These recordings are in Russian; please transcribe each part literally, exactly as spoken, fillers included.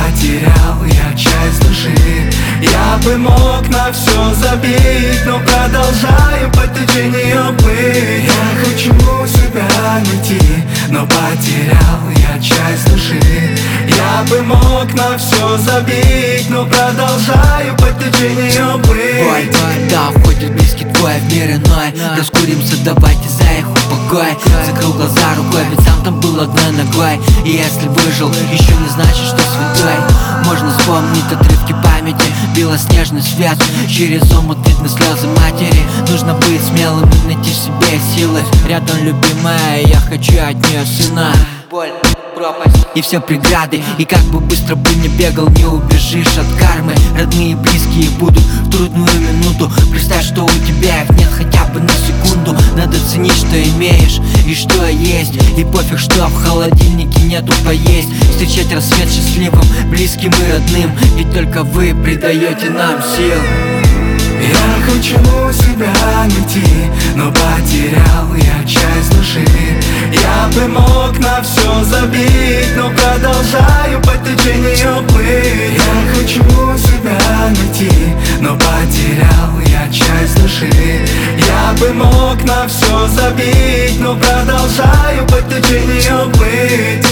потерял я часть души. Я бы мог на все забить, но продолжаю по течению плыть. Я хочу себя найти, но потерял я часть души. Я бы мог на все забить, но продолжаю по течению плыть. Ой, да, уходит близкий твой в мир иной. Раскуримся, давайте за их упокой. Закрыл глаза рукой, ведь сам там был одной ногой. И если выжил, еще не значит, что святой. Можно вспомнить отрывки памяти, белоснежный свет. Через омут видны слезы матери. Нужно быть смелым и найти в себе силы. Рядом любимая, я хочу от нее сына. Боль, пропасть и все преграды. И как бы быстро бы не бегал, не убежишь от кармы. Родные и близкие будут в трудную минуту. Представь, что у тебя их нет хотя бы на секунду. Надо ценить, что имеешь и что есть. И пофиг, что в холодильнике нету поесть. Встречать рассвет счастливым, близким и родным. Ведь только вы придаете нам сил. Я хочу себя найти, но потерял я часть души. Я бы мог на все забить, но продолжаю по течению плыть. Я хочу себя найти, но потерял я часть души. Я бы мог на все забить, но продолжаю по течению плыть.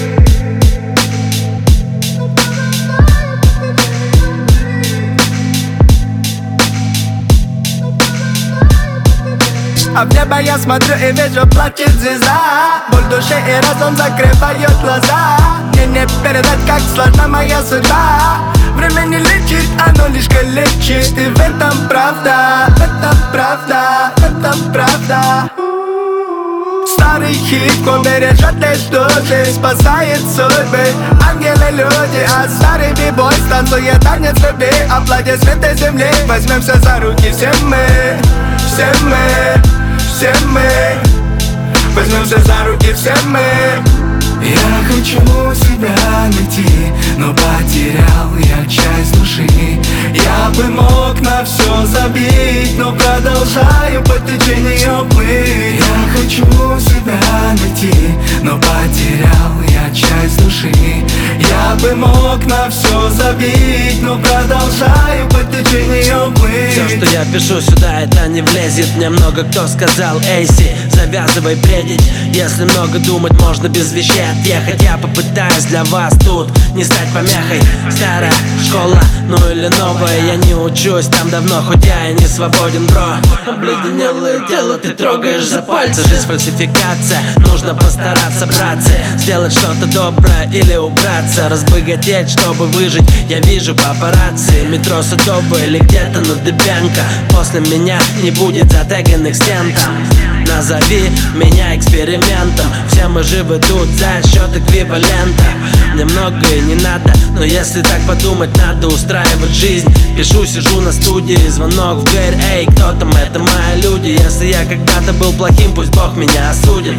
А в небо я смотрю и вижу, плачет звезда. Боль в душе и разум закрывают глаза. Мне не передать, как сложна моя судьба. Время не лечит, оно лишь калечит. И в этом правда, в этом правда, в этом правда. Старый хип-хоп бережет лишь души, спасает судьбы, ангелы люди. А старый бибой станцует танец любви, аплодисменты земли. Возьмемся за руки все мы, все мы, все мы. Возьмемся за руки все мы. Я хочу себя найти, но потерял я часть души. Я бы мог на все забить, но продолжаю по течению плыть. Я хочу себя найти, но потерял я часть души. Я бы мог на все забить, но продолжаю по течению плыть. Все, что я пишу сюда, это не влезет. Мне много кто сказал: Эйси, завязывай бредить. Если много думать, можно без вещей отъехать. Я попытаюсь для вас тут не стать помехой. Старая школа, ну или новая, я не учусь там давно, хоть я и не свободен, бро. Обледенелое тело ты трогаешь за пальцы. Жизнь фальсификация, нужно постараться, братцы. Сделать что-то доброе или убраться, разбогатеть, чтобы выжить. Я вижу папарацци, метро Садовое или где-то на Дыбенко. После меня не будет затеганных стен там. Назови меня экспериментом. Все мы живы тут за счет эквивалента. Мне многое не надо, но если так подумать, надо устраивать жизнь. Пишу, сижу на студии, звонок в дверь: эй, кто там? Это мои люди. Если я когда-то был плохим, пусть Бог меня осудит.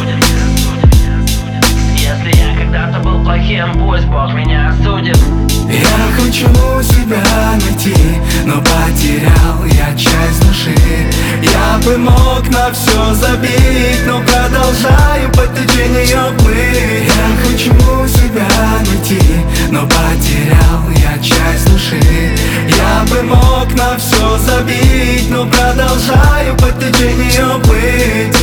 Если я когда-то был плохим, пусть Бог меня осудит. Я хочу себя найти, но потерял я часть души. Я бы мог на все забить, но продолжаю по течению плыть. Я хочу себя найти, но потерял я часть души. Я бы мог на все забить, но продолжаю по течению плыть.